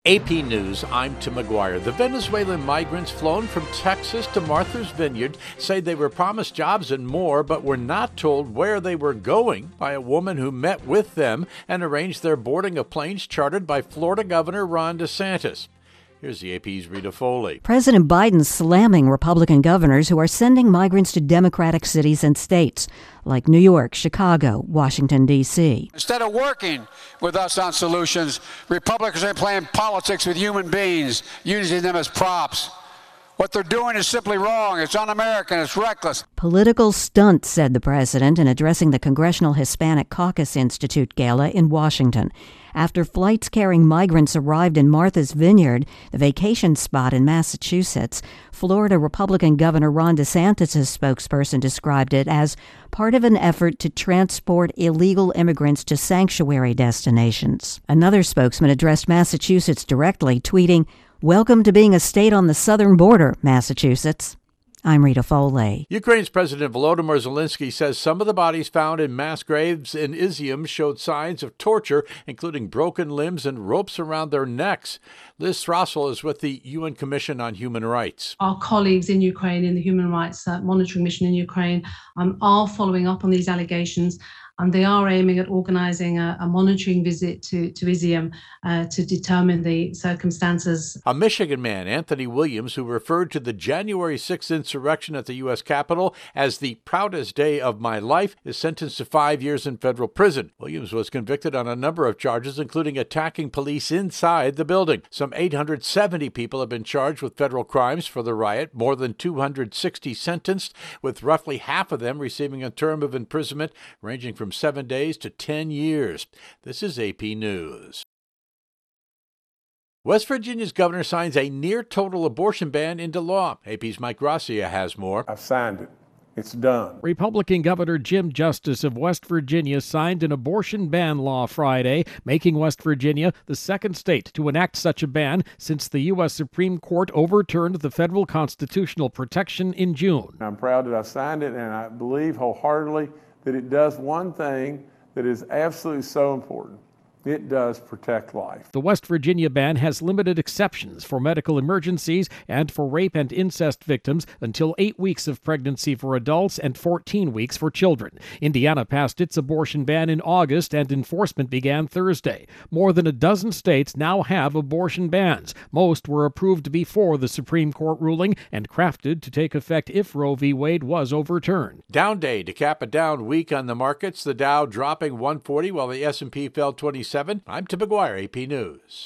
AP News, I'm Tim McGuire. The Venezuelan migrants flown from Texas to Martha's Vineyard say they were promised jobs and more, but were not told where they were going by a woman who met with them and arranged their boarding of planes chartered by Florida Governor Ron DeSantis. Here's the AP's Rita Foley. President Biden slamming Republican governors who are sending migrants to Democratic cities and states like New York, Chicago, Washington, D.C. Instead of working with us on solutions, Republicans are playing politics with human beings, using them as props. What they're doing is simply wrong. It's un-American. It's reckless. Political stunt, said the president in addressing the Congressional Hispanic Caucus Institute Gala in Washington. After flights carrying migrants arrived in Martha's Vineyard, the vacation spot in Massachusetts, Florida Republican Governor Ron DeSantis' spokesperson described it as part of an effort to transport illegal immigrants to sanctuary destinations. Another spokesman addressed Massachusetts directly, tweeting, "Welcome to being a state on the southern border, Massachusetts." I'm Rita Foley. Ukraine's President Volodymyr Zelensky says some of the bodies found in mass graves in Izium showed signs of torture, including broken limbs and ropes around their necks. Liz Throssell is with the UN Commission on Human Rights. Our colleagues in Ukraine in the Human Rights Monitoring Mission in Ukraine are following up on these allegations, and they are aiming at organising a monitoring visit to Izium to determine the circumstances. A Michigan man, Anthony Williams, who referred to the January 6th insurrection at the U.S. Capitol as the proudest day of my life, is sentenced to 5 years in federal prison. Williams was convicted on a number of charges, including attacking police inside the building. Some 870 people have been charged with federal crimes for the riot, more than 260 sentenced, with roughly half of them receiving a term of imprisonment ranging from 7 days to 10 years. This is AP News. West Virginia's governor signs a near-total abortion ban into law. AP's Mike Gracia has more. I've signed it. It's done. Republican Governor Jim Justice of West Virginia signed an abortion ban law Friday, making West Virginia the second state to enact such a ban since the U.S. Supreme Court overturned the federal constitutional protection in June. I'm proud that I signed it, and I believe wholeheartedly that it does one thing that is absolutely so important. It does protect life. The West Virginia ban has limited exceptions for medical emergencies and for rape and incest victims until 8 weeks of pregnancy for adults and 14 weeks for children. Indiana passed its abortion ban in August, and enforcement began Thursday. More than a dozen states now have abortion bans. Most were approved before the Supreme Court ruling and crafted to take effect if Roe v. Wade was overturned. Down day to cap a down week on the markets. The Dow dropping 140 while the S&P fell 27. I'm Tim McGuire, AP News.